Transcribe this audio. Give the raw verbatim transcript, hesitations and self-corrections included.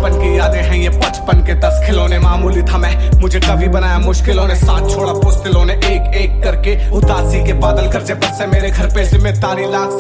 बचपन की यादें हैं ये बचपन के दस खिलौने। मामूली था मैं, मुझे कभी बनाया मुश्किलों ने, साथ छोड़ा पुस्तलों ने एक एक करके। उदासी के बादल गरजे बरसे मेरे घर पे, जिम्मेदारी लाख